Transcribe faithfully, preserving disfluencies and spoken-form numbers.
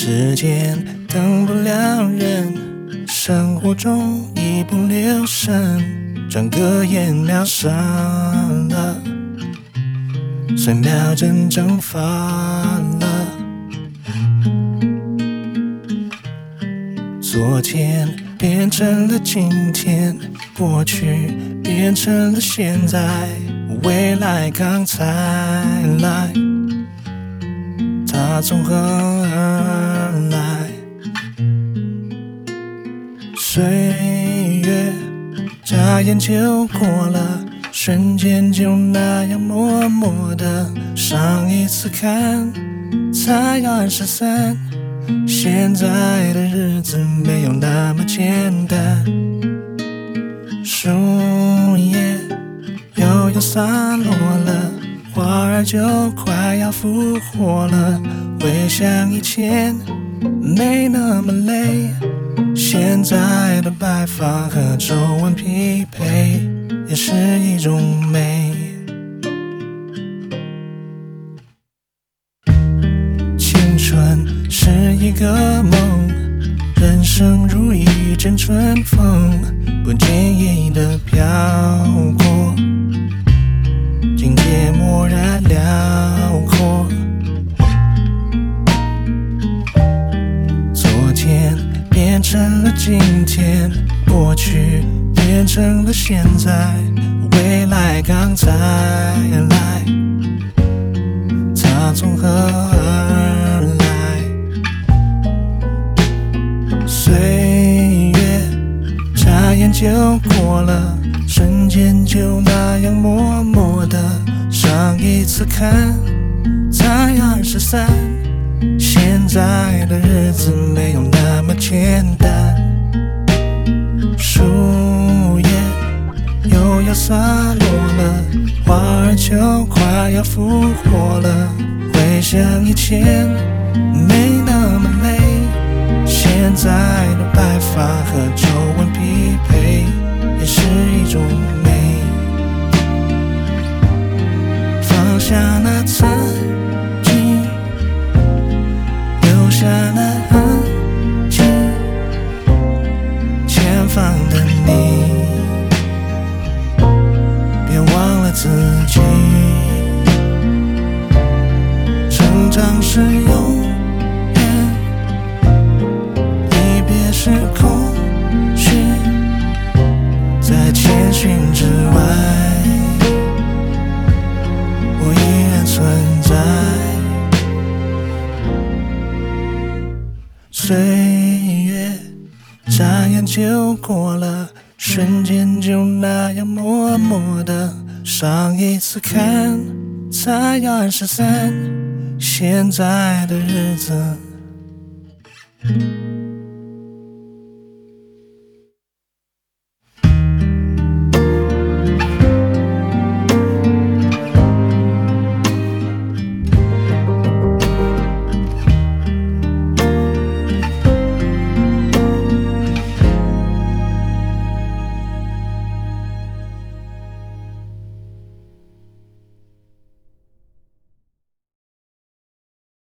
时间等不了人，生活中一不留神，转个眼秒杀了，随秒针蒸发了。昨天变成了今天，过去变成了现在，未来刚才来，它从何而来？岁月眨眼就过了，瞬间就那样默默的。上一次看才二十三，现在的日子没有那么简单。树叶又要散落了，花儿就快要复活了。回想以前没那么累，现在的白发和皱纹匹配，也是一种美。青春是一个梦，人生如一阵春风，不经意的飘过，境界蓦然辽阔。昨天变成了今天，过去变成了现在，未来刚才来，它从何而来？岁月眨眼就过了，瞬间就那样默默的。上一次看才二十三，现在的日子没有那么简单。树叶又要洒落了，花儿就快要复活了。回想以前没那么累，现在的白发和皱纹匹配，也是一种美。放下那曾经，留下那痕迹，前方的你，别忘了自己。成长是永远，离别是空虚，在千寻之外，我依然存在。岁月眨眼就过了，瞬间就那样默默的。上一次看才二十三，现在的日子